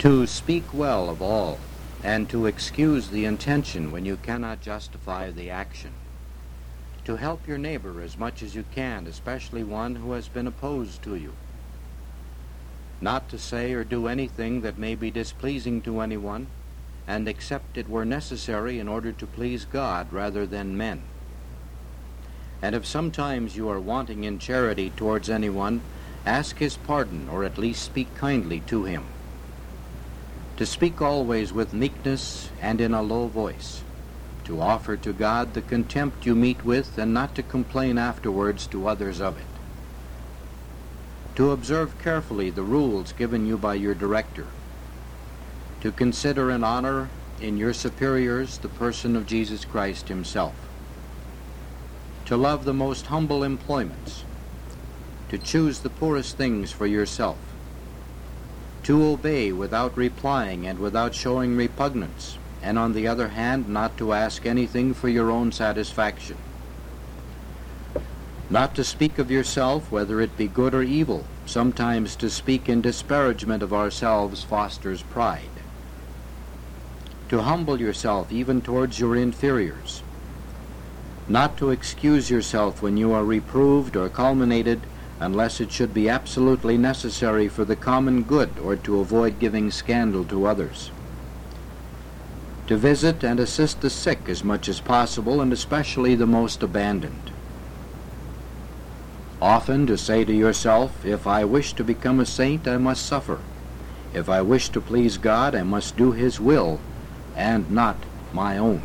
To speak well of all, and to excuse the intention when you cannot justify the action. To help your neighbor as much as you can, especially one who has been opposed to you. Not to say or do anything that may be displeasing to anyone, and except it were necessary in order to please God rather than men. And if sometimes you are wanting in charity towards anyone, ask his pardon, or at least speak kindly to him. To speak always with meekness and in a low voice. To offer to God the contempt you meet with, and not to complain afterwards to others of it. To observe carefully the rules given you by your director. To consider and honor in your superiors the person of Jesus Christ himself. To love the most humble employments. To choose the poorest things for yourself. To obey without replying and without showing repugnance, and on the other hand not to ask anything for your own satisfaction. Not to speak of yourself, whether it be good or evil. Sometimes to speak in disparagement of ourselves fosters pride. To humble yourself even towards your inferiors. Not to excuse yourself when you are reproved or calumniated, unless it should be absolutely necessary for the common good or to avoid giving scandal to others. To visit and assist the sick as much as possible, and especially the most abandoned. Often to say to yourself, if I wish to become a saint, I must suffer. If I wish to please God, I must do his will, and not my own.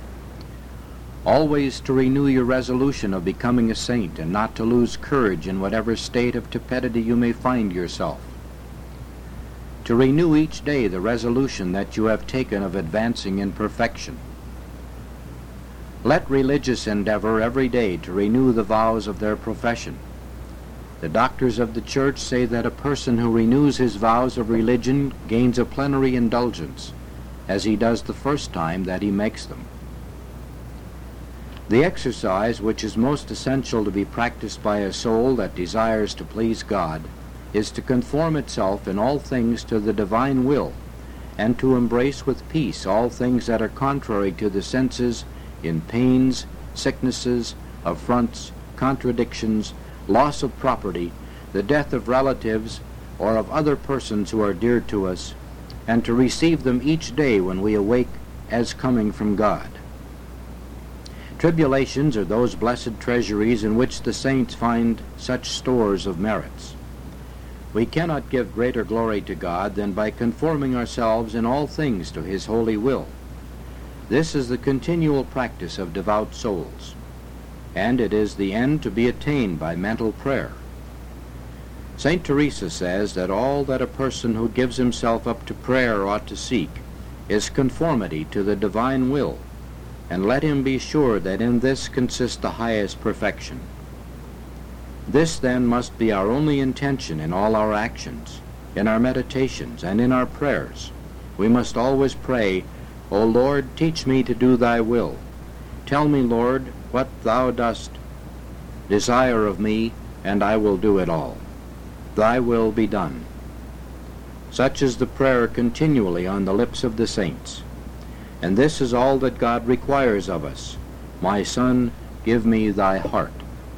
Always to renew your resolution of becoming a saint, and not to lose courage in whatever state of tepidity you may find yourself. To renew each day the resolution that you have taken of advancing in perfection. Let religious endeavor every day to renew the vows of their profession. The doctors of the Church say that a person who renews his vows of religion gains a plenary indulgence, as he does the first time that he makes them. The exercise which is most essential to be practiced by a soul that desires to please God is to conform itself in all things to the divine will, and to embrace with peace all things that are contrary to the senses in pains, sicknesses, affronts, contradictions, loss of property, the death of relatives, or of other persons who are dear to us, and to receive them each day when we awake as coming from God. Tribulations are those blessed treasuries in which the saints find such stores of merits. We cannot give greater glory to God than by conforming ourselves in all things to his holy will. This is the continual practice of devout souls, and it is the end to be attained by mental prayer. St. Teresa says that all that a person who gives himself up to prayer ought to seek is conformity to the divine will, and let him be sure that in this consists the highest perfection. This then must be our only intention in all our actions, in our meditations, and in our prayers. We must always pray, O Lord, teach me to do thy will. Tell me, Lord, what thou dost desire of me, and I will do it all. Thy will be done. Such is the prayer continually on the lips of the saints. And this is all that God requires of us. My son, give me thy heart.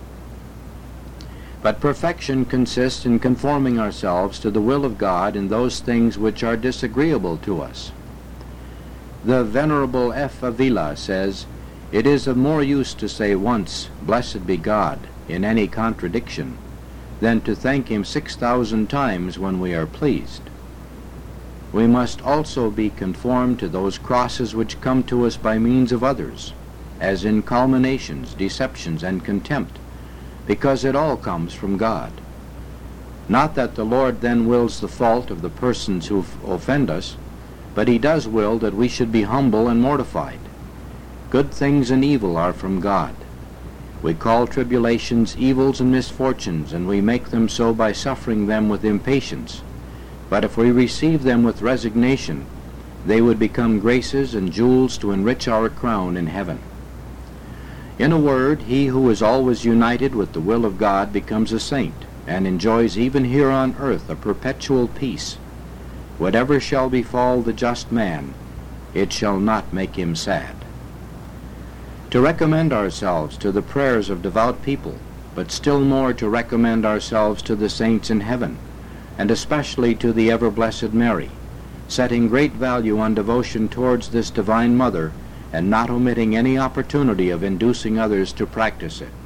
But perfection consists in conforming ourselves to the will of God in those things which are disagreeable to us. The Venerable F. Avila says, "It is of more use to say once, Blessed be God, in any contradiction, than to thank him 6,000 times when we are pleased." We must also be conformed to those crosses which come to us by means of others, as in calumniations, deceptions, and contempt, because it all comes from God. Not that the Lord then wills the fault of the persons who offend us, but he does will that we should be humble and mortified. Good things and evil are from God. We call tribulations evils and misfortunes, and we make them so by suffering them with impatience. But if we receive them with resignation, they would become graces and jewels to enrich our crown in heaven. In a word, he who is always united with the will of God becomes a saint, and enjoys even here on earth a perpetual peace. whatever shall befall the just man, it shall not make him sad. To recommend ourselves to the prayers of devout people, but still more to recommend ourselves to the saints in heaven, and especially to the ever-blessed Mary, setting great value on devotion towards this Divine Mother, and not omitting any opportunity of inducing others to practice it.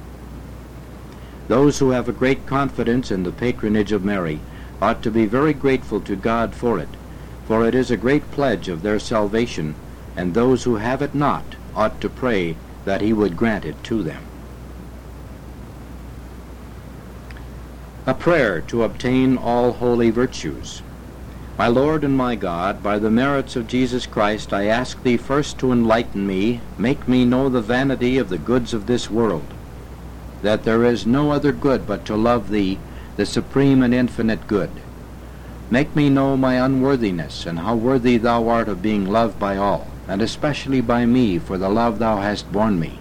Those who have a great confidence in the patronage of Mary ought to be very grateful to God for it is a great pledge of their salvation, and those who have it not ought to pray that he would grant it to them. A prayer to obtain all holy virtues. My Lord and my God, by the merits of Jesus Christ, I ask Thee first to enlighten me, make me know the vanity of the goods of this world, that there is no other good but to love Thee, the supreme and infinite good. Make me know my unworthiness, and how worthy Thou art of being loved by all, and especially by me, for the love Thou hast borne me.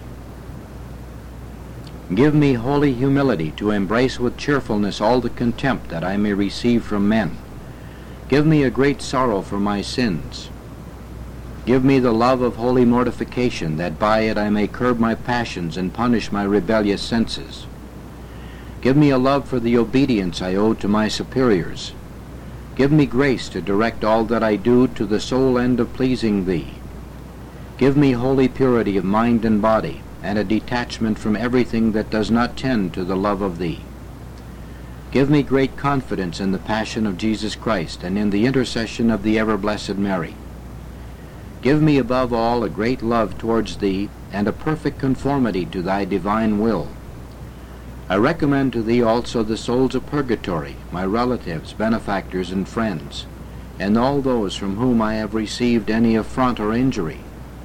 Give me holy humility to embrace with cheerfulness all the contempt that I may receive from men. Give me a great sorrow for my sins. Give me the love of holy mortification, that by it I may curb my passions and punish my rebellious senses. Give me a love for the obedience I owe to my superiors. Give me grace to direct all that I do to the sole end of pleasing Thee. Give me holy purity of mind and body, and a detachment from everything that does not tend to the love of Thee. Give me great confidence in the passion of Jesus Christ, and in the intercession of the ever-blessed Mary. Give me above all a great love towards Thee, and a perfect conformity to Thy divine will. I recommend to Thee also the souls of purgatory, my relatives, benefactors, and friends, and all those from whom I have received any affront or injury.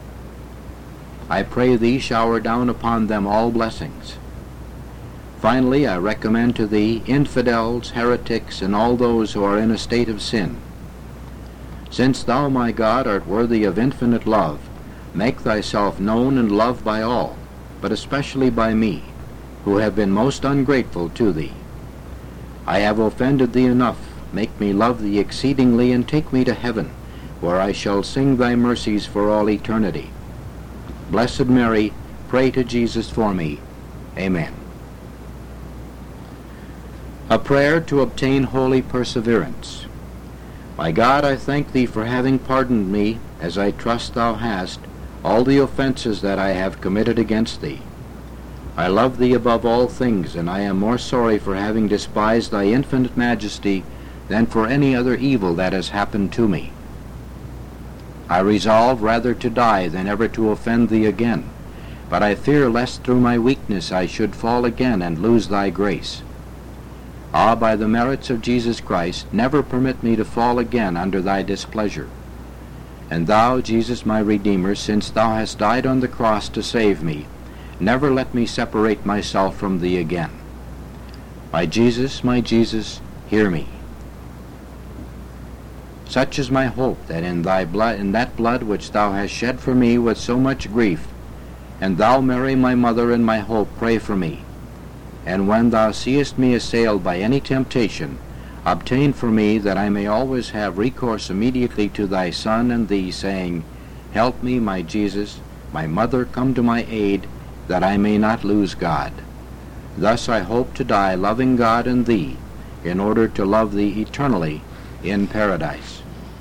I pray Thee shower down upon them all blessings. Finally, I recommend to Thee infidels, heretics, and all those who are in a state of sin. Since Thou, my God, art worthy of infinite love, make Thyself known and loved by all, but especially by me, who have been most ungrateful to Thee. I have offended Thee enough. Make me love Thee exceedingly, and take me to heaven, where I shall sing Thy mercies for all eternity. Blessed Mary, pray to Jesus for me. Amen. A prayer to obtain holy perseverance. My God, I thank Thee for having pardoned me, as I trust Thou hast, all the offenses that I have committed against Thee. I love Thee above all things, and I am more sorry for having despised Thy infinite majesty than for any other evil that has happened to me. I resolve rather to die than ever to offend Thee again, but I fear lest through my weakness I should fall again and lose Thy grace. Ah, by the merits of Jesus Christ, never permit me to fall again under Thy displeasure. And Thou, Jesus my Redeemer, since Thou hast died on the cross to save me, never let me separate myself from Thee again. My Jesus, hear me. Such is my hope, that in Thy blood, in that blood which Thou hast shed for me with so much grief, and Thou, Mary, my mother and my hope, pray for me. And when Thou seest me assailed by any temptation, obtain for me that I may always have recourse immediately to Thy Son and Thee, saying, Help me, my Jesus, my mother, come to my aid, that I may not lose God. Thus I hope to die loving God and Thee, in order to love Thee eternally in paradise.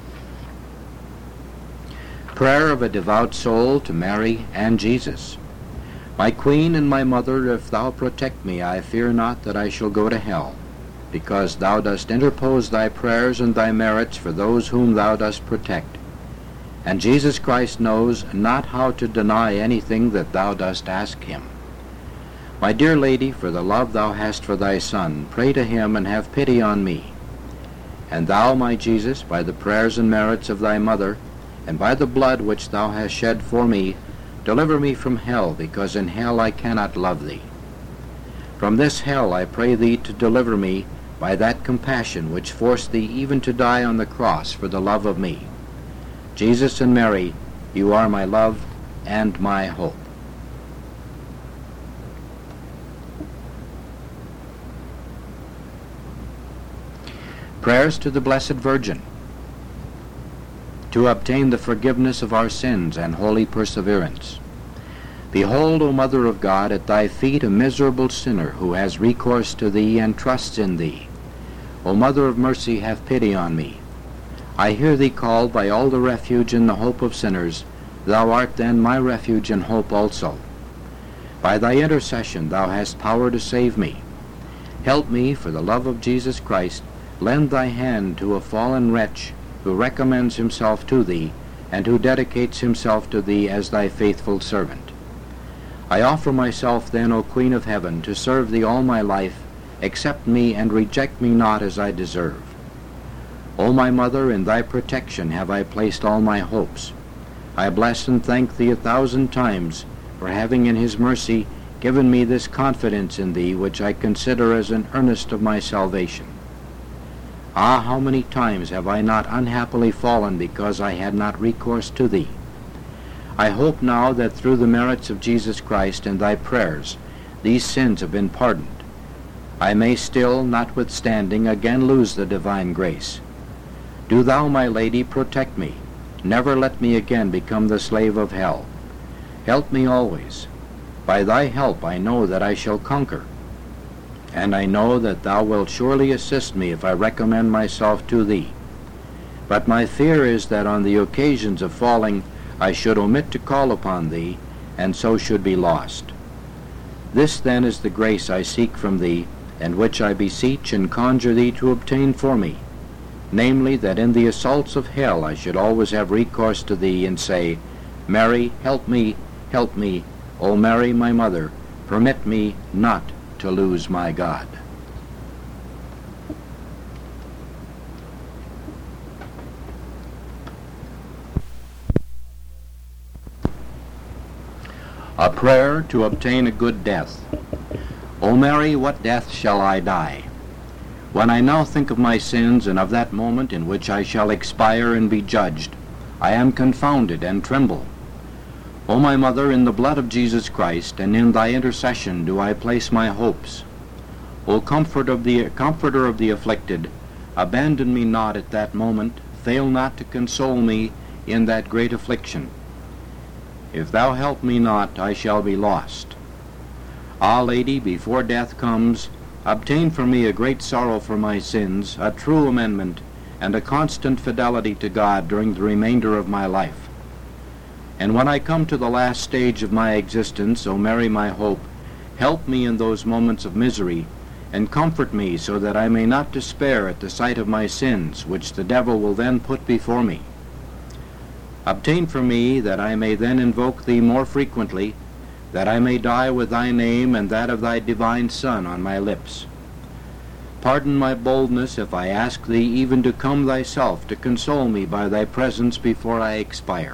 Prayer of a devout soul to Mary and Jesus. My Queen and my Mother, if Thou protect me, I fear not that I shall go to hell, because Thou dost interpose Thy prayers and Thy merits for those whom Thou dost protect. And Jesus Christ knows not how to deny anything that Thou dost ask Him. My dear Lady, for the love Thou hast for Thy Son, pray to Him and have pity on me. And Thou, my Jesus, by the prayers and merits of Thy Mother, and by the blood which Thou hast shed for me, deliver me from hell, because in hell I cannot love Thee. From this hell I pray Thee to deliver me by that compassion which forced Thee even to die on the cross for the love of me. Jesus and Mary, You are my love and my hope. Prayers to the Blessed Virgin. to obtain the forgiveness of our sins and holy perseverance. Behold, O Mother of God, at thy feet a miserable sinner who has recourse to thee and trusts in thee. O Mother of mercy, have pity on me. I hear thee called by all the refuge and the hope of sinners. Thou art then my refuge and hope also. By thy intercession thou hast power to save me. Help me, for the love of Jesus Christ, lend thy hand to a fallen wretch who recommends himself to thee, and who dedicates himself to thee as thy faithful servant. I offer myself then, O Queen of Heaven, to serve thee all my life. Accept me and reject me not as I deserve. O my Mother, in thy protection have I placed all my hopes. I bless and thank thee 1,000 times for having in his mercy given me this confidence in thee, which I consider as an earnest of my salvation. Ah, how many times have I not unhappily fallen because I had not recourse to thee! I hope now that through the merits of Jesus Christ and thy prayers these sins have been pardoned. I may still, notwithstanding, again lose the divine grace. Do thou, my Lady, protect me. Never let me again become the slave of hell. Help me always. By thy help I know that I shall conquer, and I know that thou wilt surely assist me if I recommend myself to thee. But my fear is that on the occasions of falling I should omit to call upon thee, and so should be lost. This then is the grace I seek from thee, and which I beseech and conjure thee to obtain for me, namely, that in the assaults of hell I should always have recourse to thee, and say, Mary, help me, O Mary, my Mother, permit me not to lose my God. A prayer to obtain a good death. O Mary, what death shall I die? When I now think of my sins and of that moment in which I shall expire and be judged, I am confounded and tremble. O my Mother, in the blood of Jesus Christ and in thy intercession do I place my hopes. O Comforter of the afflicted, abandon me not at that moment, fail not to console me in that great affliction. If thou help me not, I shall be lost. Ah, Lady, before death comes, obtain for me a great sorrow for my sins, a true amendment, and a constant fidelity to God during the remainder of my life. And when I come to the last stage of my existence, O Mary, my hope, help me in those moments of misery, and comfort me so that I may not despair at the sight of my sins, which the devil will then put before me. Obtain for me that I may then invoke thee more frequently, that I may die with thy name and that of thy divine Son on my lips. Pardon my boldness if I ask thee even to come thyself to console me by thy presence before I expire.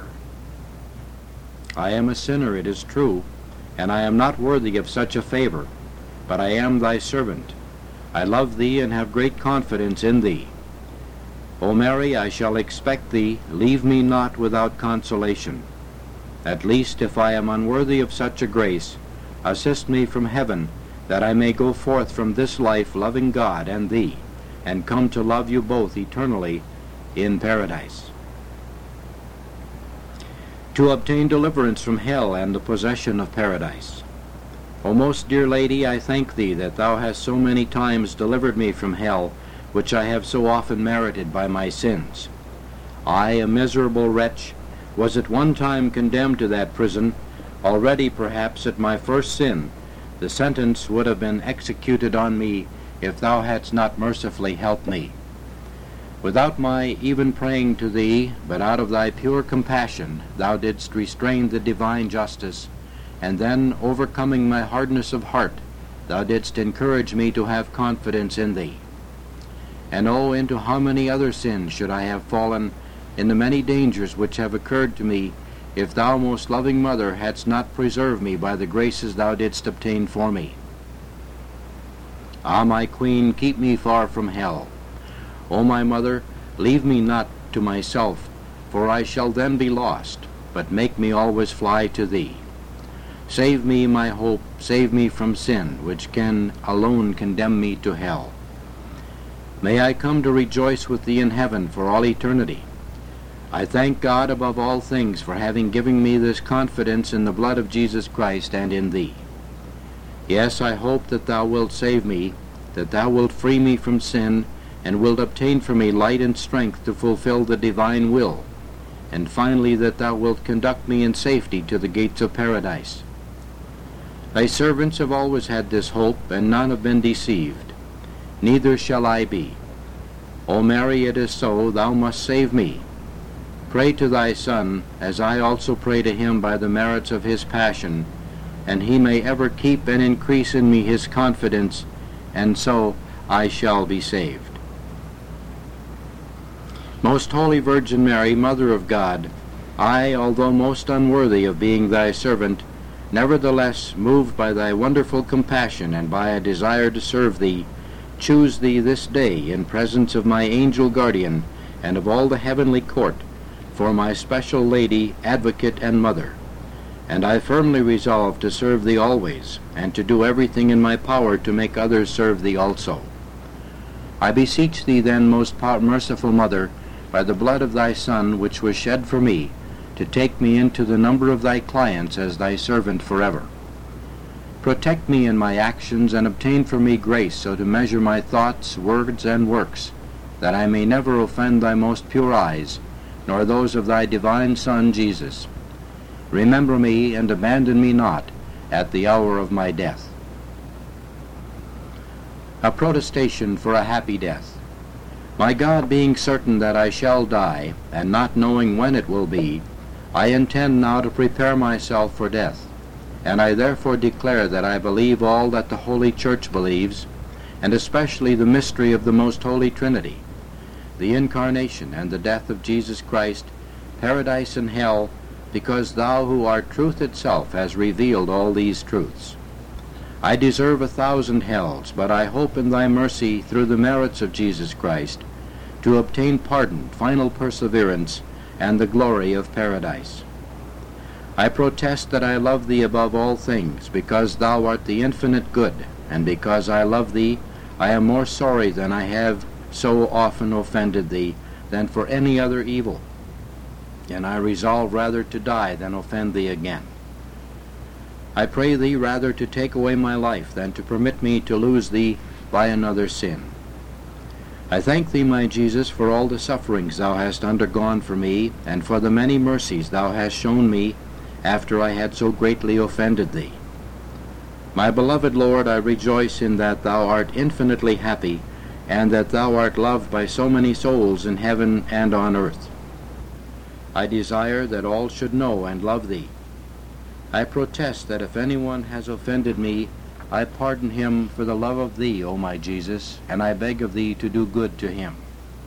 I am a sinner, it is true, and I am not worthy of such a favor, but I am thy servant. I love thee and have great confidence in thee. O Mary, I shall expect thee, leave me not without consolation. At least, if I am unworthy of such a grace, assist me from heaven, that I may go forth from this life loving God and thee, and come to love you both eternally in paradise. To obtain deliverance from hell and the possession of paradise. O most dear Lady, I thank thee that thou hast so many times delivered me from hell, which I have so often merited by my sins. I, a miserable wretch, was at one time condemned to that prison. Already, perhaps, at my first sin, the sentence would have been executed on me if thou hadst not mercifully helped me. Without my even praying to thee, but out of thy pure compassion, thou didst restrain the divine justice, and then, overcoming my hardness of heart, thou didst encourage me to have confidence in thee. And oh, into how many other sins should I have fallen, in the many dangers which have occurred to me, if thou, most loving Mother, hadst not preserved me by the graces thou didst obtain for me. Ah, my Queen, keep me far from hell. O my Mother, leave me not to myself, for I shall then be lost, but make me always fly to thee. Save me, my hope, save me from sin, which can alone condemn me to hell. May I come to rejoice with thee in heaven for all eternity. I thank God above all things for having given me this confidence in the blood of Jesus Christ and in thee. Yes, I hope that thou wilt save me, that thou wilt free me from sin, and wilt obtain for me light and strength to fulfill the divine will, and finally that thou wilt conduct me in safety to the gates of paradise. Thy servants have always had this hope, and none have been deceived. Neither shall I be. O Mary, it is so, thou must save me. Pray to thy Son, as I also pray to him by the merits of his passion, and he may ever keep and increase in me his confidence, and so I shall be saved. Most Holy Virgin Mary, Mother of God, I, although most unworthy of being thy servant, nevertheless, moved by thy wonderful compassion and by a desire to serve thee, choose thee this day in presence of my angel guardian and of all the heavenly court, for my special lady, advocate, and mother. And I firmly resolve to serve thee always, and to do everything in my power to make others serve thee also. I beseech thee then, most merciful Mother, by the blood of thy Son, which was shed for me, to take me into the number of thy clients as thy servant forever. Protect me in my actions, and obtain for me grace so to measure my thoughts, words, and works, that I may never offend thy most pure eyes, nor those of thy divine Son, Jesus. Remember me, and abandon me not at the hour of my death. A protestation for a happy death. My God, being certain that I shall die, and not knowing when it will be, I intend now to prepare myself for death, and I therefore declare that I believe all that the Holy Church believes, and especially the mystery of the Most Holy Trinity, the incarnation and the death of Jesus Christ, paradise and hell, because thou who art truth itself hast revealed all these truths. I deserve 1,000 hells, but I hope in thy mercy, through the merits of Jesus Christ, to obtain pardon, final perseverance, and the glory of paradise. I protest that I love thee above all things, because thou art the infinite good, and because I love thee, I am more sorry than I have so often offended thee, than for any other evil, and I resolve rather to die than offend thee again. I pray thee rather to take away my life than to permit me to lose thee by another sin. I thank thee, my Jesus, for all the sufferings thou hast undergone for me, and for the many mercies thou hast shown me after I had so greatly offended thee. My beloved Lord, I rejoice in that thou art infinitely happy, and that thou art loved by so many souls in heaven and on earth. I desire that all should know and love thee. I protest that if anyone has offended me, I pardon him for the love of thee, O my Jesus, and I beg of thee to do good to him.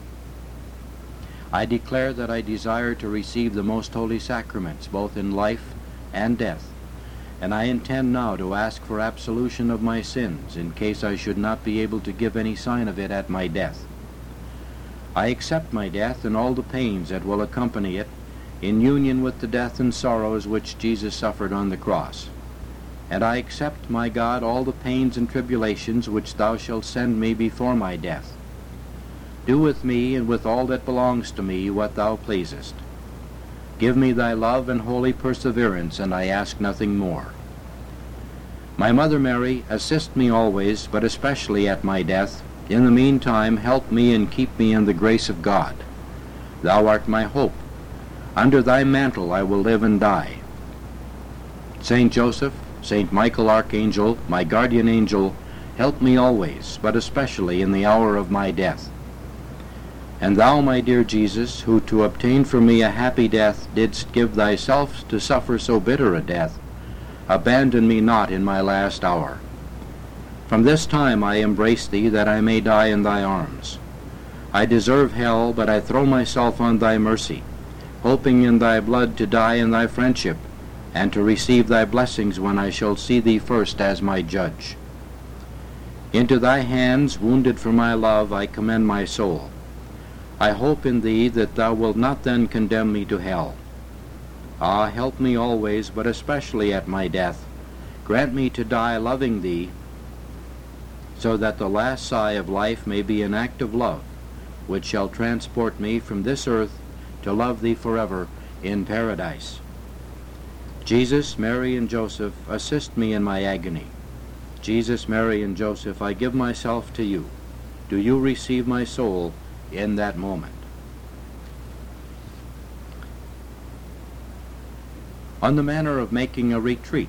I declare that I desire to receive the most holy sacraments, both in life and death, and I intend now to ask for absolution of my sins, in case I should not be able to give any sign of it at my death. I accept my death and all the pains that will accompany it, in union with the death and sorrows which Jesus suffered on the cross. And I accept, my God, all the pains and tribulations which thou shalt send me before my death. Do with me and with all that belongs to me what thou pleasest. Give me thy love and holy perseverance, and I ask nothing more. My Mother Mary, assist me always, but especially at my death. In the meantime, help me and keep me in the grace of God. Thou art my hope. Under thy mantle I will live and die. Saint Joseph, Saint Michael Archangel, my guardian angel, help me always, but especially in the hour of my death. And thou, my dear Jesus, who to obtain for me a happy death didst give thyself to suffer so bitter a death, abandon me not in my last hour. From this time I embrace thee, that I may die in thy arms. I deserve hell, but I throw myself on thy mercy, hoping in thy blood to die in thy friendship, and to receive thy blessings when I shall see thee first as my judge. Into thy hands, wounded for my love, I commend my soul. I hope in thee that thou wilt not then condemn me to hell. Ah, help me always, but especially at my death. Grant me to die loving thee, so that the last sigh of life may be an act of love, which shall transport me from this earth to love thee forever in paradise. Jesus, Mary, and Joseph, assist me in my agony. Jesus, Mary, and Joseph, I give myself to you. Do you receive my soul in that moment? On the manner of making a retreat.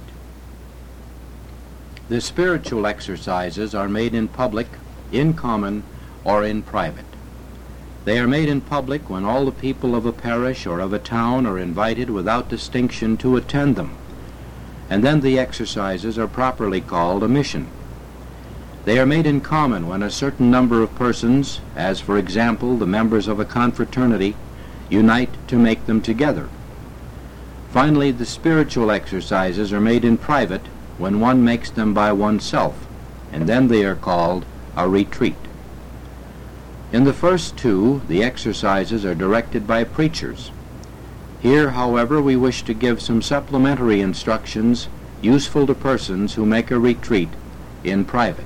The spiritual exercises are made in public, in common, or in private. They are made in public when all the people of a parish or of a town are invited without distinction to attend them, and then the exercises are properly called a mission. They are made in common when a certain number of persons, as for example the members of a confraternity, unite to make them together. Finally, the spiritual exercises are made in private when one makes them by oneself, and then they are called a retreat. In the first two, the exercises are directed by preachers. Here, however, we wish to give some supplementary instructions useful to persons who make a retreat in private.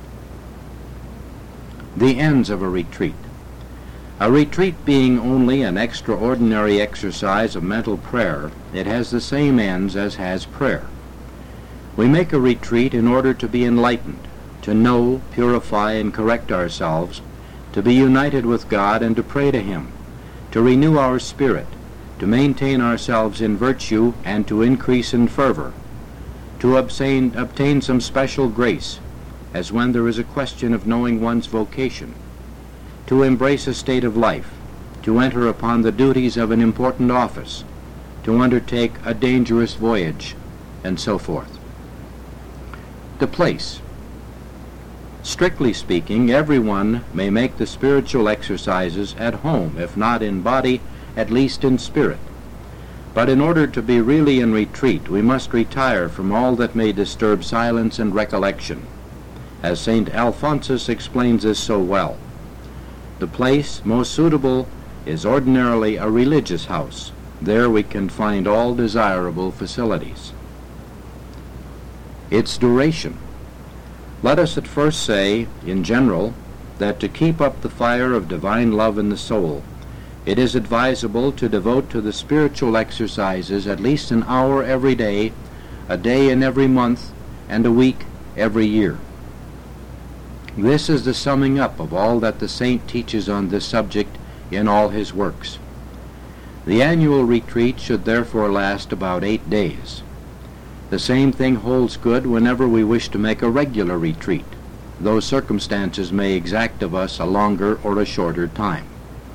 The ends of a retreat. A retreat being only an extraordinary exercise of mental prayer, it has the same ends as has prayer. We make a retreat in order to be enlightened, to know, purify, and correct ourselves, to be united with God and to pray to Him, to renew our spirit, to maintain ourselves in virtue and to increase in fervor, to obtain some special grace, as when there is a question of knowing one's vocation, to embrace a state of life, to enter upon the duties of an important office, to undertake a dangerous voyage, and so forth. The place. Strictly speaking, everyone may make the spiritual exercises at home, if not in body, at least in spirit. But in order to be really in retreat, we must retire from all that may disturb silence and recollection, as St. Alphonsus explains this so well. The place most suitable is ordinarily a religious house. There we can find all desirable facilities. Its duration. Let us at first say, in general, that to keep up the fire of divine love in the soul, it is advisable to devote to the spiritual exercises at least an hour every day, a day in every month, and a week every year. This is the summing up of all that the saint teaches on this subject in all his works. The annual retreat should therefore last about 8 days. The same thing holds good whenever we wish to make a regular retreat, though circumstances may exact of us a longer or a shorter time.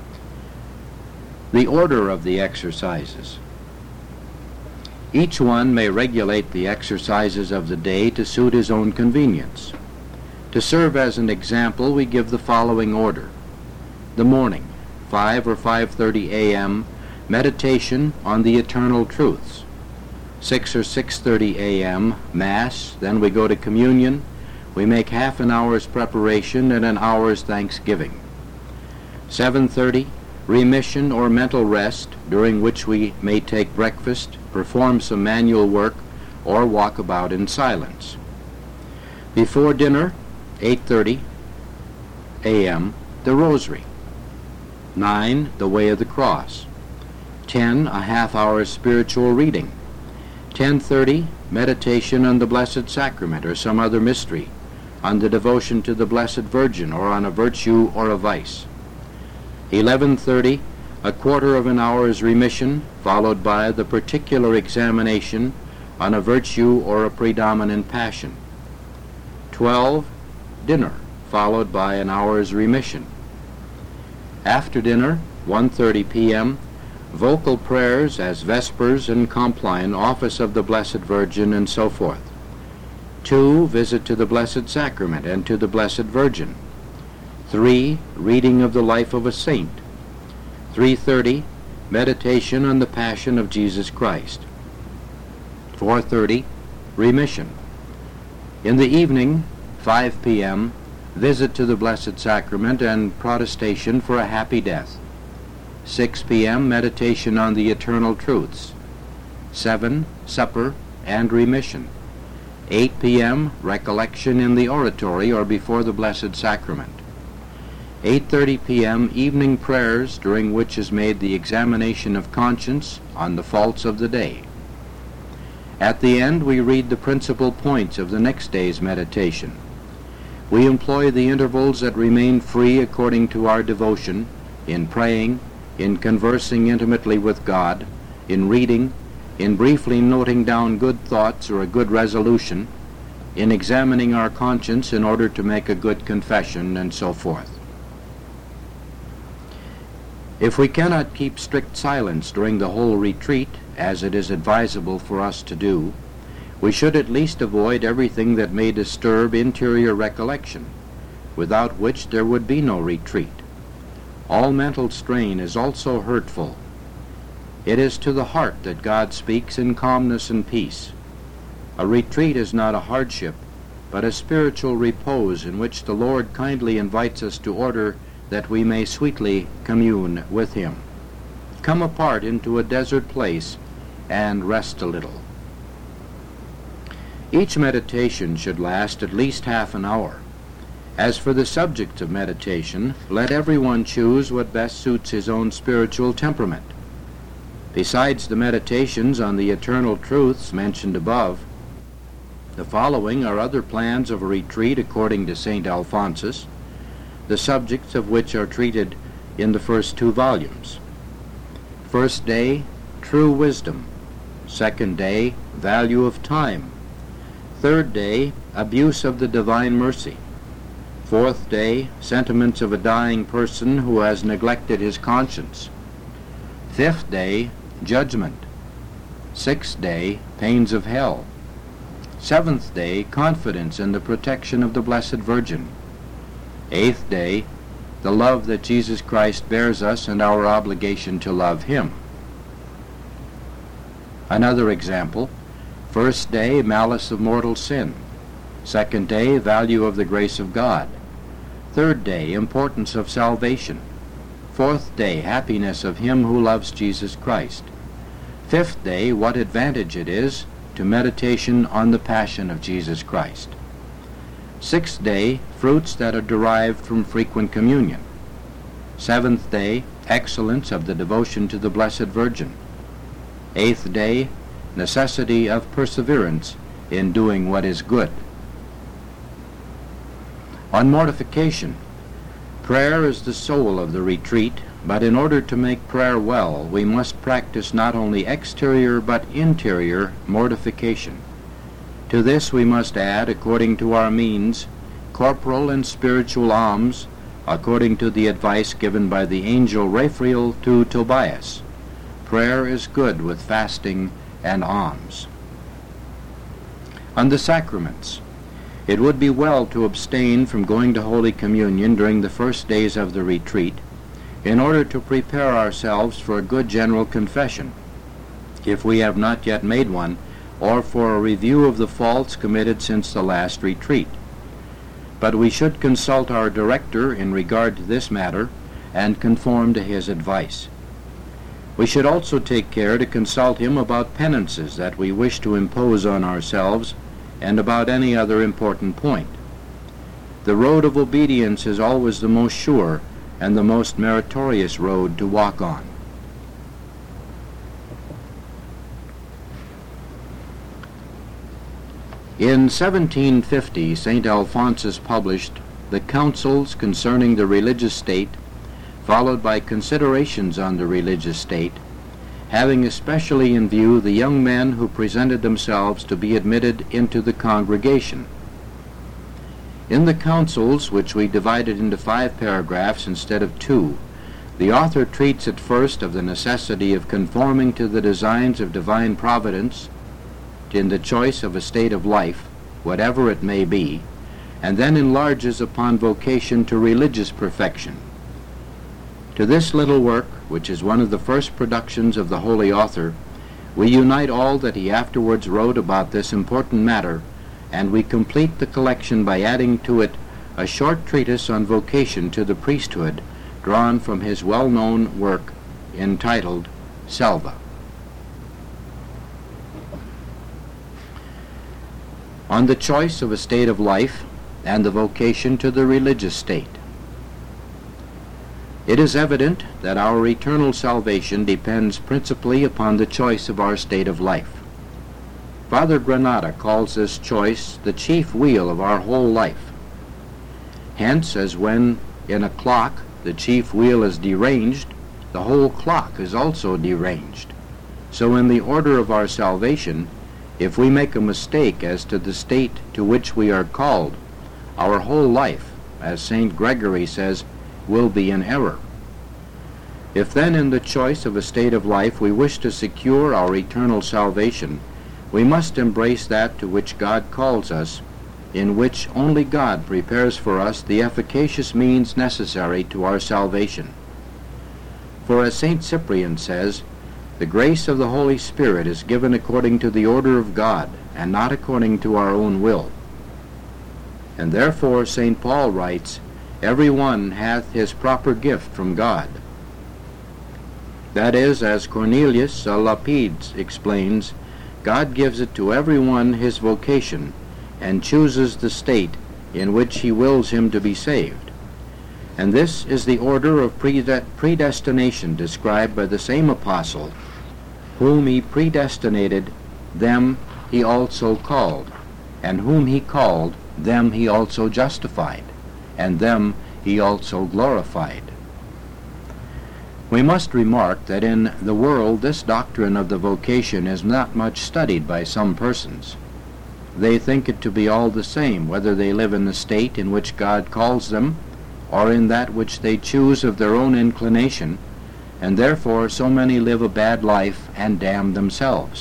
The order of the exercises. Each one may regulate the exercises of the day to suit his own convenience. To serve as an example, we give the following order. The morning, 5 or 5:30 a.m., meditation on the eternal truths. 6 or 6:30 a.m., Mass, then we go to communion. We make half an hour's preparation and an hour's thanksgiving. 7:30, remission or mental rest, during which we may take breakfast, perform some manual work, or walk about in silence. Before dinner, 8:30 a.m., the Rosary. 9, the Way of the Cross. 10, a half-hour's spiritual reading. 10:30, meditation on the Blessed Sacrament or some other mystery, on the devotion to the Blessed Virgin or on a virtue or a vice. 11:30, a quarter of an hour's remission, followed by the particular examination on a virtue or a predominant passion. 12, dinner, followed by an hour's remission. After dinner, 1:30 p.m., vocal prayers as Vespers and Compline, Office of the Blessed Virgin, and so forth. 2, visit to the Blessed Sacrament and to the Blessed Virgin. 3, reading of the life of a saint. 3:30, meditation on the Passion of Jesus Christ. 4:30, remission. In the evening, 5 p.m., visit to the Blessed Sacrament and protestation for a happy death. 6 p.m., meditation on the eternal truths. 7, supper and remission. 8 p.m., recollection in the oratory or before the Blessed Sacrament. 8:30 p.m. evening prayers, during which is made the examination of conscience on the faults of the day. At the end, we read the principal points of the next day's meditation. We employ the intervals that remain free according to our devotion in praying, in conversing intimately with God, in reading, in briefly noting down good thoughts or a good resolution, in examining our conscience in order to make a good confession, and so forth. If we cannot keep strict silence during the whole retreat, as it is advisable for us to do, we should at least avoid everything that may disturb interior recollection, without which there would be no retreat. All mental strain is also hurtful. It is to the heart that God speaks in calmness and peace. A retreat is not a hardship, but a spiritual repose in which the Lord kindly invites us to order that we may sweetly commune with Him. Come apart into a desert place and rest a little. Each meditation should last at least half an hour. As for the subject of meditation, let everyone choose what best suits his own spiritual temperament. Besides the meditations on the eternal truths mentioned above, the following are other plans of a retreat according to St. Alphonsus, the subjects of which are treated in the first 2 volumes. First day, true wisdom. Second day, value of time. Third day, abuse of the divine mercy. Fourth day, sentiments of a dying person who has neglected his conscience. Fifth day, judgment. Sixth day, pains of hell. Seventh day, confidence in the protection of the Blessed Virgin. Eighth day, the love that Jesus Christ bears us and our obligation to love Him. Another example, first day, malice of mortal sin. Second day, value of the grace of God. Third day, importance of salvation. Fourth day, happiness of him who loves Jesus Christ. Fifth day, what advantage it is to meditation on the passion of Jesus Christ. Sixth day, fruits that are derived from frequent communion. Seventh day, excellence of the devotion to the Blessed Virgin. Eighth day, necessity of perseverance in doing what is good. On mortification, prayer is the soul of the retreat, but in order to make prayer well, we must practice not only exterior but interior mortification. To this we must add, according to our means, corporal and spiritual alms, according to the advice given by the angel Raphael to Tobias. Prayer is good with fasting and alms. On the sacraments, it would be well to abstain from going to Holy Communion during the first days of the retreat, in order to prepare ourselves for a good general confession, if we have not yet made one, or for a review of the faults committed since the last retreat. But we should consult our director in regard to this matter and conform to his advice. We should also take care to consult him about penances that we wish to impose on ourselves and about any other important point. The road of obedience is always the most sure and the most meritorious road to walk on. In 1750, St. Alphonsus published the Counsels Concerning the Religious State, followed by Considerations on the Religious State, having especially in view the young men who presented themselves to be admitted into the congregation. In the Counsels, which we divided into 5 paragraphs instead of 2, the author treats at first of the necessity of conforming to the designs of divine providence in the choice of a state of life, whatever it may be, and then enlarges upon vocation to religious perfection. To this little work, which is one of the first productions of the holy author, we unite all that he afterwards wrote about this important matter, and we complete the collection by adding to it a short treatise on vocation to the priesthood, drawn from his well-known work entitled Salva. On the choice of a state of life and the vocation to the religious state. It is evident that our eternal salvation depends principally upon the choice of our state of life. Father Granada calls this choice the chief wheel of our whole life. Hence, as when in a clock the chief wheel is deranged, the whole clock is also deranged. So in the order of our salvation, if we make a mistake as to the state to which we are called, our whole life, as St. Gregory says, will be in error. If then in the choice of a state of life we wish to secure our eternal salvation, we must embrace that to which God calls us, in which only God prepares for us the efficacious means necessary to our salvation. For as St. Cyprian says, the grace of the Holy Spirit is given according to the order of God, and not according to our own will. And therefore St. Paul writes, every one hath his proper gift from God. That is, as Cornelius a Lapides explains, God gives it to every one his vocation, and chooses the state in which he wills him to be saved. And this is the order of predestination described by the same apostle, whom he predestinated, them he also called, and whom he called, them he also justified, and them he also glorified. We must remark that in the world this doctrine of the vocation is not much studied by some persons. They think it to be all the same whether they live in the state in which God calls them, or in that which they choose of their own inclination, and therefore so many live a bad life and damn themselves.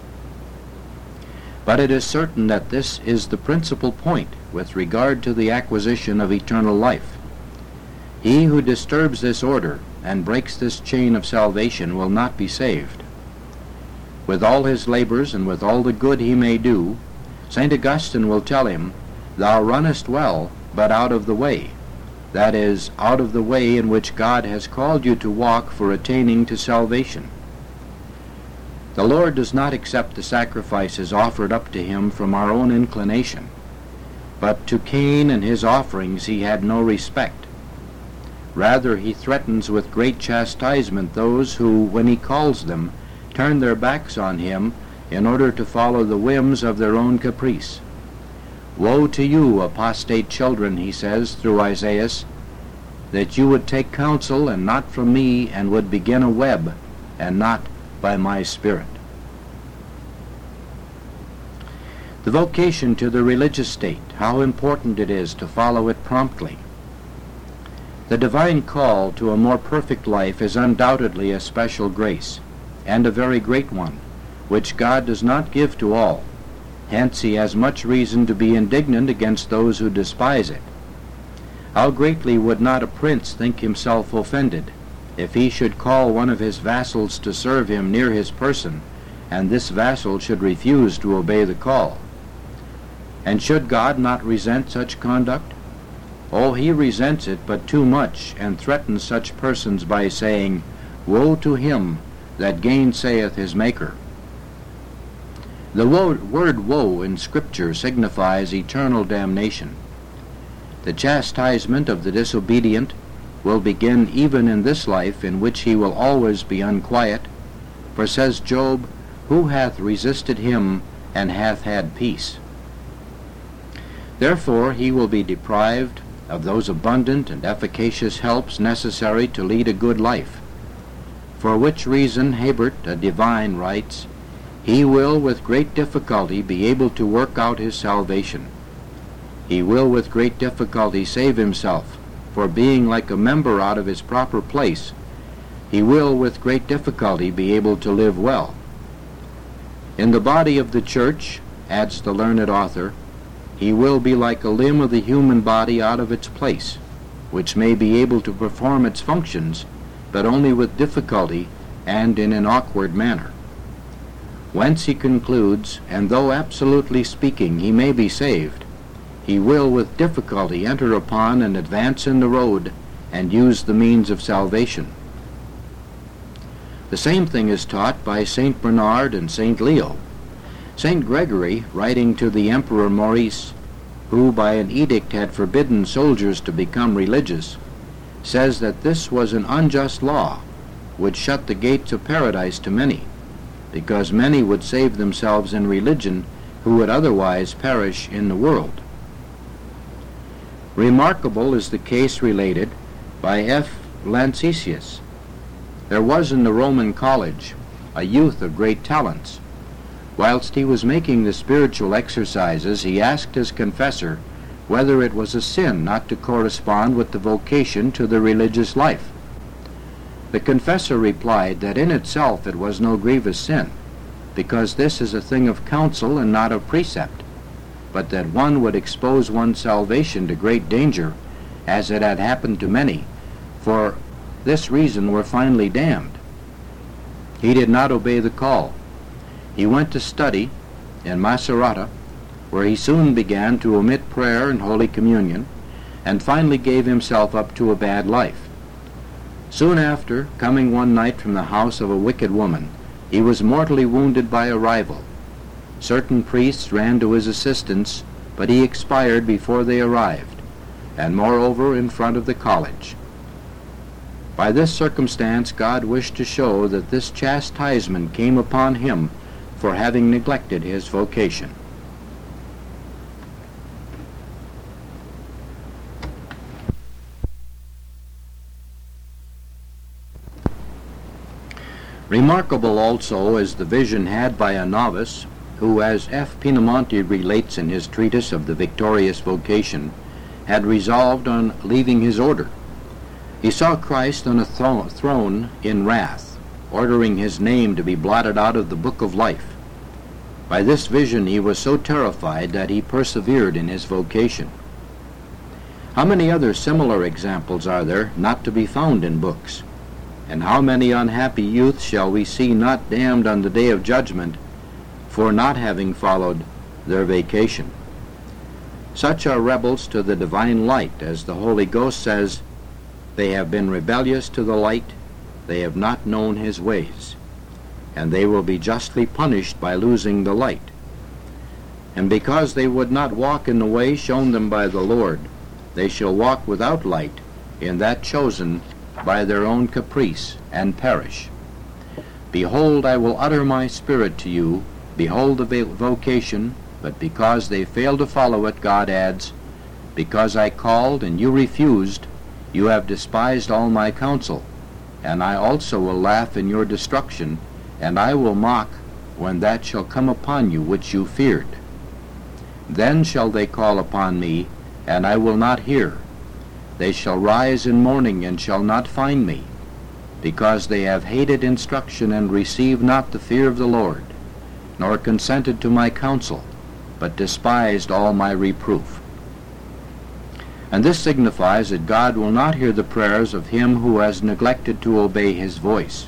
But it is certain that this is the principal point with regard to the acquisition of eternal life. He who disturbs this order and breaks this chain of salvation will not be saved. With all his labors and with all the good he may do, St. Augustine will tell him, "Thou runnest well, but out of the way," that is, out of the way in which God has called you to walk for attaining to salvation. The Lord does not accept the sacrifices offered up to him from our own inclination, but to Cain and his offerings he had no respect. Rather, he threatens with great chastisement those who, when he calls them, turn their backs on him in order to follow the whims of their own caprice. Woe to you, apostate children, he says through Isaiah, that you would take counsel and not from me, and would begin a web, and not by my Spirit. The vocation to the religious state, how important it is to follow it promptly. The divine call to a more perfect life is undoubtedly a special grace, and a very great one, which God does not give to all. Hence he has much reason to be indignant against those who despise it. How greatly would not a prince think himself offended if he should call one of his vassals to serve him near his person, and this vassal should refuse to obey the call? And should God not resent such conduct? Oh, he resents it but too much, and threatens such persons by saying, "Woe to him that gainsayeth his Maker." The word woe in Scripture signifies eternal damnation. The chastisement of the disobedient will begin even in this life, in which he will always be unquiet. For says Job, "Who hath resisted him, and hath had peace?" Therefore he will be deprived of those abundant and efficacious helps necessary to lead a good life. For which reason Hebert, a divine, writes, "He will with great difficulty be able to work out his salvation. He will with great difficulty save himself, for being like a member out of his proper place, he will with great difficulty be able to live well. In the body of the Church," adds the learned author, "he will be like a limb of the human body out of its place, which may be able to perform its functions, but only with difficulty and in an awkward manner." Whence he concludes, and though absolutely speaking he may be saved, he will with difficulty enter upon and advance in the road and use the means of salvation. The same thing is taught by St. Bernard and St. Leo. St. Gregory, writing to the Emperor Maurice, who by an edict had forbidden soldiers to become religious, says that this was an unjust law, would shut the gates of paradise to many, because many would save themselves in religion who would otherwise perish in the world. Remarkable is the case related by F. Lancesius. There was in the Roman college a youth of great talents. Whilst he was making the spiritual exercises, he asked his confessor whether it was a sin not to correspond with the vocation to the religious life. The confessor replied that in itself it was no grievous sin, because this is a thing of counsel and not of precept, but that one would expose one's salvation to great danger, as it had happened to many, for this reason were finally damned. He did not obey the call. He went to study in Macerata, where he soon began to omit prayer and Holy Communion, and finally gave himself up to a bad life. Soon after, coming one night from the house of a wicked woman, he was mortally wounded by a rival. Certain priests ran to his assistance, but he expired before they arrived, and moreover in front of the college. By this circumstance God wished to show that this chastisement came upon him for having neglected his vocation. Remarkable also is the vision had by a novice who, as F. Pinamonti relates in his treatise of the victorious vocation, had resolved on leaving his order. He saw Christ on a throne in wrath, ordering his name to be blotted out of the book of life. By this vision he was so terrified that he persevered in his vocation. How many other similar examples are there not to be found in books? And how many unhappy youths shall we see not damned on the day of judgment for not having followed their vocation? Such are rebels to the divine light, as the Holy Ghost says, "They have been rebellious to the light, they have not known his ways, and they will be justly punished by losing the light. And because they would not walk in the way shown them by the Lord, they shall walk without light in that chosen by their own caprice, and perish. Behold, I will utter my spirit to you. Behold the vocation, but because they fail to follow it, God adds, because I called and you refused, you have despised all my counsel, and I also will laugh in your destruction, and I will mock when that shall come upon you which you feared. Then shall they call upon me, and I will not hear. They shall rise in mourning and shall not find me, because they have hated instruction and received not the fear of the Lord, nor consented to my counsel, but despised all my reproof." And this signifies that God will not hear the prayers of him who has neglected to obey his voice.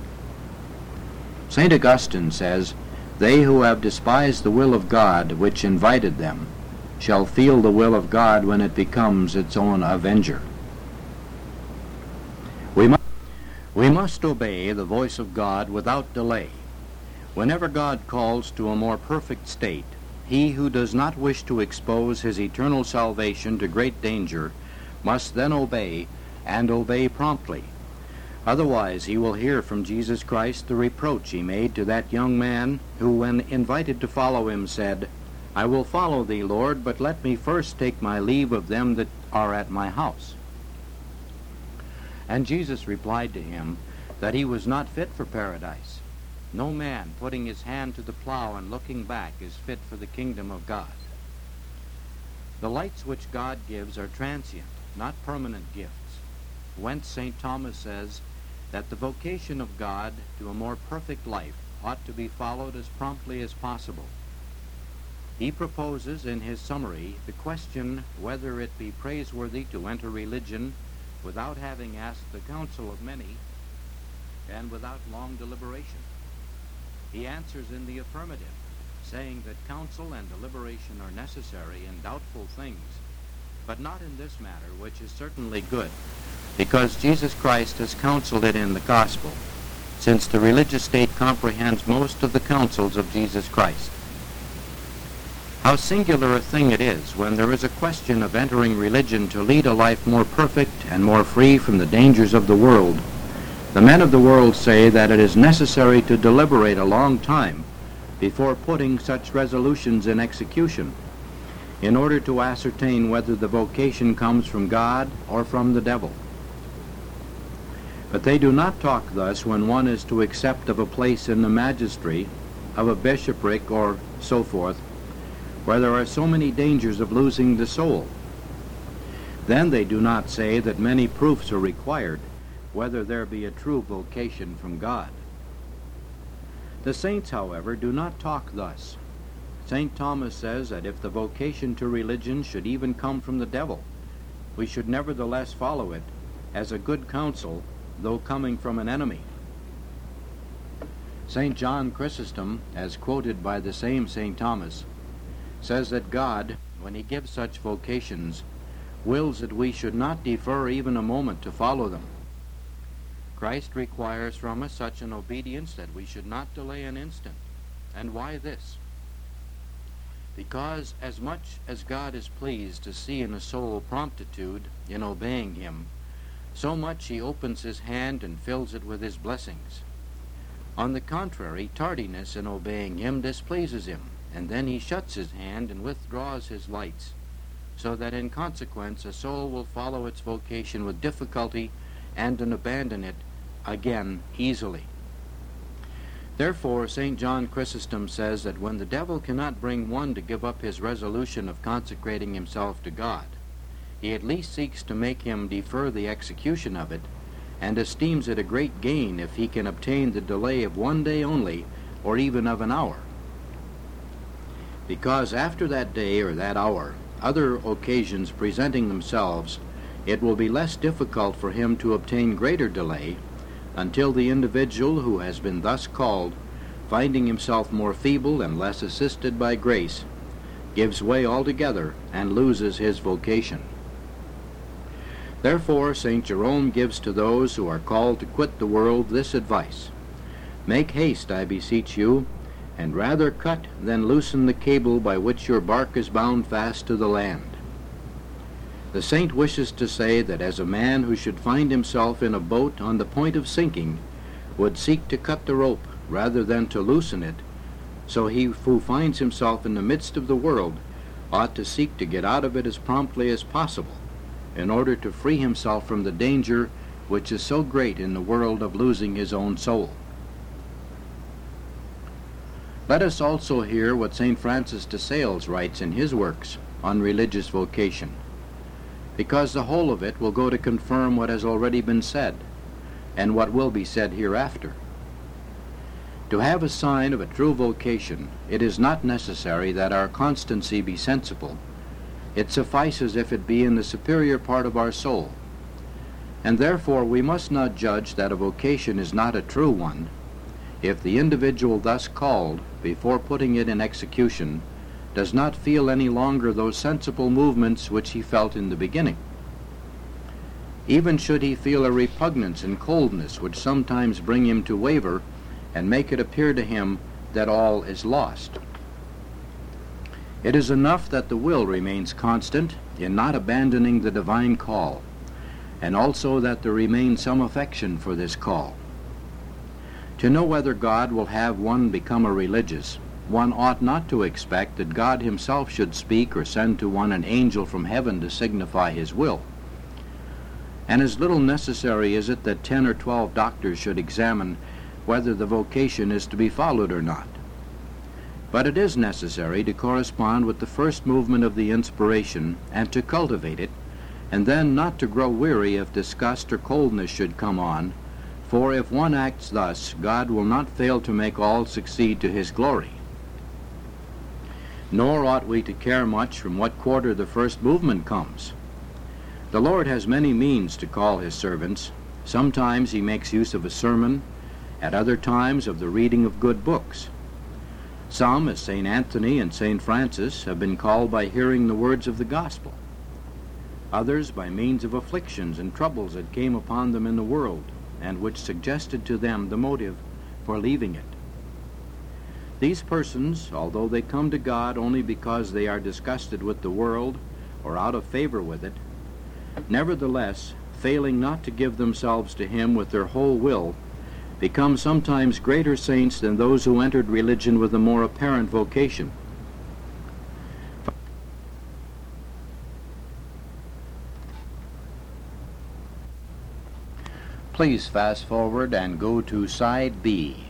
St. Augustine says, "They who have despised the will of God which invited them shall feel the will of God when it becomes its own avenger." We must obey the voice of God without delay. Whenever God calls to a more perfect state, he who does not wish to expose his eternal salvation to great danger must then obey, and obey promptly. Otherwise he will hear from Jesus Christ the reproach he made to that young man who, when invited to follow him, said, "I will follow thee, Lord, but let me first take my leave of them that are at my house." And Jesus replied to him that he was not fit for paradise. No man putting his hand to the plow and looking back is fit for the kingdom of God. The lights which God gives are transient, not permanent gifts, whence St. Thomas says that the vocation of God to a more perfect life ought to be followed as promptly as possible. He proposes in his summary the question whether it be praiseworthy to enter religion without having asked the counsel of many and without long deliberation. He answers in the affirmative, saying that counsel and deliberation are necessary in doubtful things, but not in this matter, which is certainly good, because Jesus Christ has counseled it in the gospel, since the religious state comprehends most of the counsels of Jesus Christ. How singular a thing it is when there is a question of entering religion to lead a life more perfect and more free from the dangers of the world. The men of the world say that it is necessary to deliberate a long time before putting such resolutions in execution, in order to ascertain whether the vocation comes from God or from the devil. But they do not talk thus when one is to accept of a place in the magistracy, of a bishopric, or so forth, where there are so many dangers of losing the soul. Then they do not say that many proofs are required, whether there be a true vocation from God. The saints, however, do not talk thus. St. Thomas says that if the vocation to religion should even come from the devil, we should nevertheless follow it as a good counsel, though coming from an enemy. St. John Chrysostom, as quoted by the same St. Thomas, says that God, when he gives such vocations, wills that we should not defer even a moment to follow them. Christ requires from us such an obedience that we should not delay an instant. And why this? Because as much as God is pleased to see in a soul promptitude in obeying him, so much he opens his hand and fills it with his blessings. On the contrary, tardiness in obeying him displeases him, and then he shuts his hand and withdraws his lights, so that in consequence a soul will follow its vocation with difficulty and then abandon it again easily. Therefore, St. John Chrysostom says that when the devil cannot bring one to give up his resolution of consecrating himself to God, he at least seeks to make him defer the execution of it, and esteems it a great gain if he can obtain the delay of one day only, or even of an hour. Because after that day or that hour, other occasions presenting themselves, it will be less difficult for him to obtain greater delay, until the individual who has been thus called, finding himself more feeble and less assisted by grace, gives way altogether and loses his vocation. Therefore, St. Jerome gives to those who are called to quit the world this advice: "Make haste, I beseech you, and rather cut than loosen the cable by which your bark is bound fast to the land." The saint wishes to say that as a man who should find himself in a boat on the point of sinking would seek to cut the rope rather than to loosen it, so he who finds himself in the midst of the world ought to seek to get out of it as promptly as possible, in order to free himself from the danger which is so great in the world of losing his own soul. Let us also hear what St. Francis de Sales writes in his works on religious vocation, because the whole of it will go to confirm what has already been said, and what will be said hereafter. To have a sign of a true vocation, it is not necessary that our constancy be sensible. It suffices if it be in the superior part of our soul. And therefore we must not judge that a vocation is not a true one, if the individual thus called, before putting it in execution, does not feel any longer those sensible movements which he felt in the beginning. Even should he feel a repugnance and coldness which sometimes bring him to waver and make it appear to him that all is lost. It is enough that the will remains constant in not abandoning the divine call, and also that there remains some affection for this call. To know whether God will have one become a religious, one ought not to expect that God himself should speak or send to one an angel from heaven to signify his will. And as little necessary is it that 10 or 12 doctors should examine whether the vocation is to be followed or not. But it is necessary to correspond with the first movement of the inspiration and to cultivate it, and then not to grow weary if disgust or coldness should come on, for if one acts thus, God will not fail to make all succeed to his glory. Nor ought we to care much from what quarter the first movement comes. The Lord has many means to call his servants. Sometimes he makes use of a sermon, at other times of the reading of good books. Some, as St. Anthony and St. Francis, have been called by hearing the words of the gospel. Others by means of afflictions and troubles that came upon them in the world, and which suggested to them the motive for leaving it. These persons, although they come to God only because they are disgusted with the world or out of favor with it, nevertheless, failing not to give themselves to Him with their whole will, become sometimes greater saints than those who entered religion with a more apparent vocation. Please fast forward and go to side B.